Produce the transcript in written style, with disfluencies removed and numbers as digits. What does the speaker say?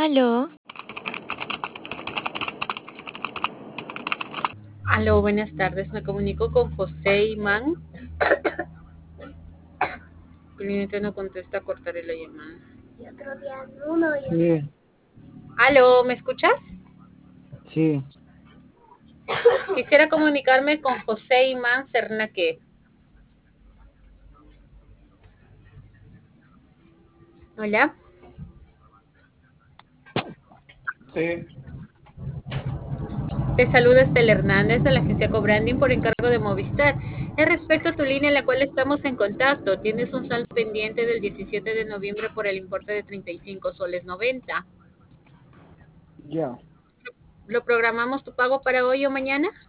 Aló, Aló, buenas tardes. Me comunico con José Imán. El cliente no contesta, cortaré la llamada. Sí, Aló, ¿me escuchas? sí, Quisiera comunicarme con José Imán Cernaque. Hola. sí. Te saluda Estel Hernández de la agencia Cobranding por encargo de Movistar. Es respecto a tu línea en la cual estamos en contacto. Tienes un saldo pendiente del 17 de noviembre por el importe de 35 soles 90. Ya. ¿Lo programamos tu pago para hoy o mañana?